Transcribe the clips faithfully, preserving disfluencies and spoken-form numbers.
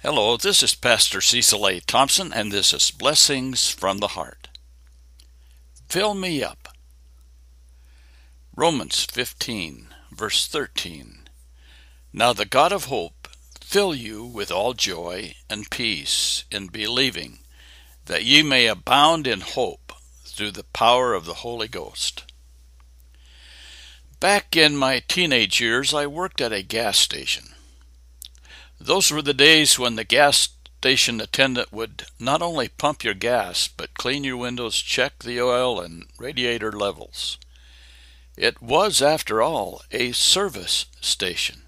Hello, this is Pastor Cecil A. Thompson, and this is Blessings from the Heart. Fill me up. Romans fifteen, verse thirteen. Now the God of hope fill you with all joy and peace in believing, that ye may abound in hope through the power of the Holy Ghost. Back in my teenage years, I worked at a gas station. Those were the days when the gas station attendant would not only pump your gas, but clean your windows, check the oil and radiator levels. It was, after all, a service station.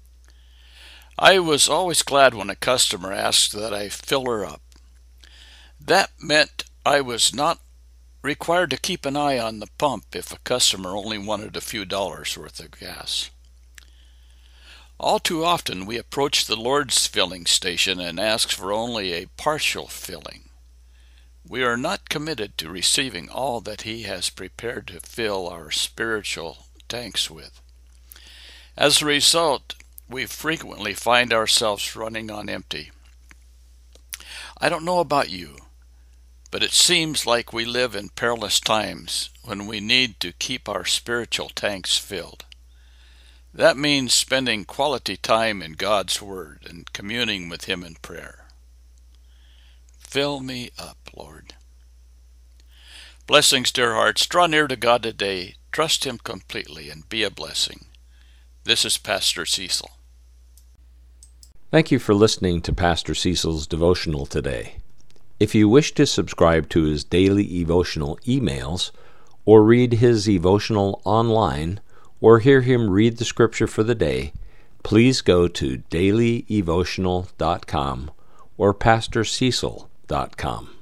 I was always glad when a customer asked that I fill her up. That meant I was not required to keep an eye on the pump if a customer only wanted a few dollars worth of gas. All too often we approach the Lord's filling station and ask for only a partial filling. We are not committed to receiving all that He has prepared to fill our spiritual tanks with. As a result, we frequently find ourselves running on empty. I don't know about you, but it seems like we live in perilous times when we need to keep our spiritual tanks filled. That means spending quality time in God's Word and communing with Him in prayer. Fill me up, Lord. Blessings, dear hearts. Draw near to God today. Trust Him completely and be a blessing. This is Pastor Cecil. Thank you for listening to Pastor Cecil's devotional today. If you wish to subscribe to his daily devotional emails, or read his devotional online, or hear him read the scripture for the day, please go to daily devotional dot com or pastor cecil dot com.